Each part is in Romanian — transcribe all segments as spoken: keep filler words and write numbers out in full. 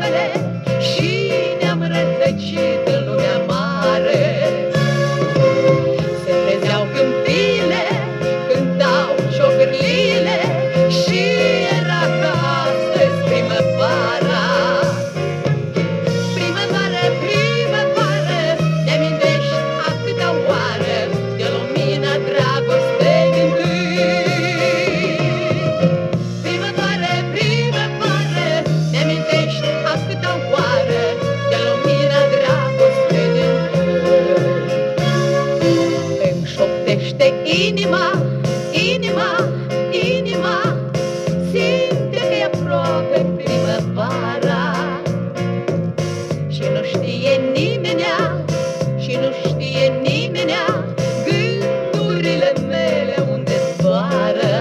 apele și ne-am rătăcit în lumea mare. Se trezeau câmpiile, cântau ciocârliile și era ca astăzi primăvara. Primăvară, primăvară, ne-amintești a câta oară de lumina dragostei din tâi. Primăvară, primăvară, ne-amintești a câta oară de lumina dragostei din tâi. Îmi șoptește inima, inima, inima, simte că e aproape primăvara. Și nu știe nimenea, și nu știe nimenea gândurile mele unde zboară.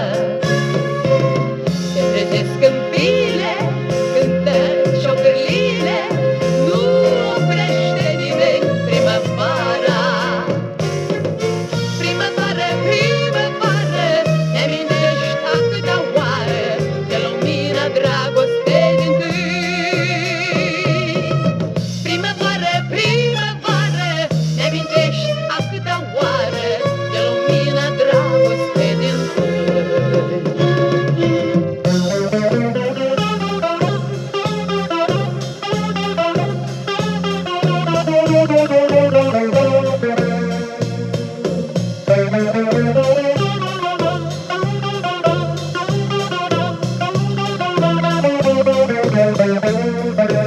Se trezesc câmpiile, cântă ciocârliile, nu oprește nimeni primăvara. Primăvară, primăvară, ne-amintești a câta oară de lumina dragostei din tâi. Primăvară, primăvară, ne-amintești a câta oară de lumina dragostei din Thank you.